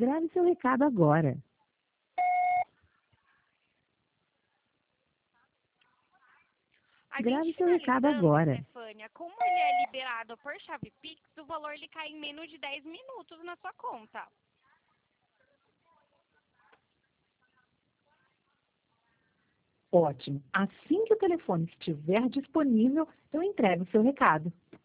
Grave seu recado agora. A Grave gente seu recado agora. Stefânia, como ele é liberado por chave Pix, o valor ele cai em menos de 10 minutos na sua conta. Ótimo. Assim que o telefone estiver disponível, eu entrego o seu recado.